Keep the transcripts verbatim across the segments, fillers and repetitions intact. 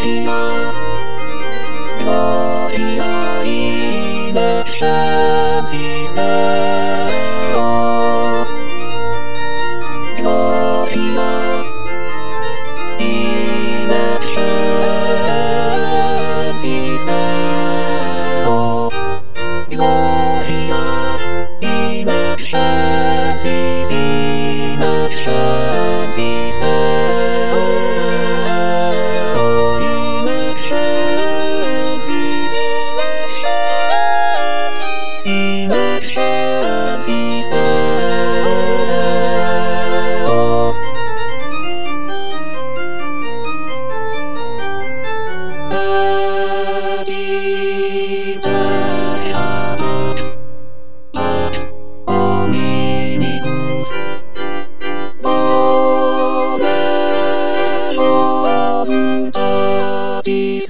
Gloria, Gloria in excelsis Deo. Gloria in excelsis Deo. Gloria in excelsis, in excelsis Deo. In excelsis, in excelsis Deo. Benedictus, Pax hominibus, bone voluntatis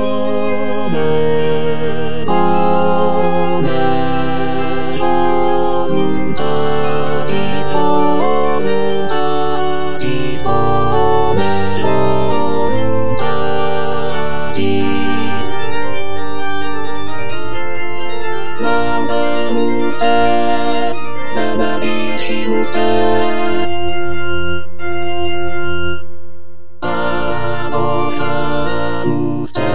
Domini, bone voluntatis, voluntatis, bone voluntatis. Laudamus te, benedicimus te. Adoramus te.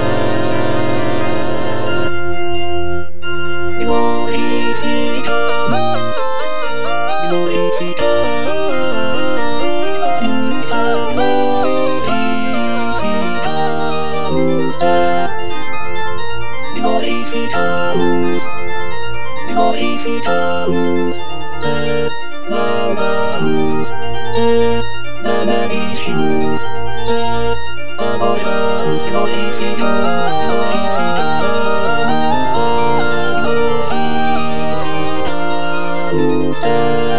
Glorificamus, glorificamus te, glorificamus te. Glorificamus, glorificamus te, laudamus te, benedicimus te, adoramus, glorificamus, glorificamus te, glorificamus te.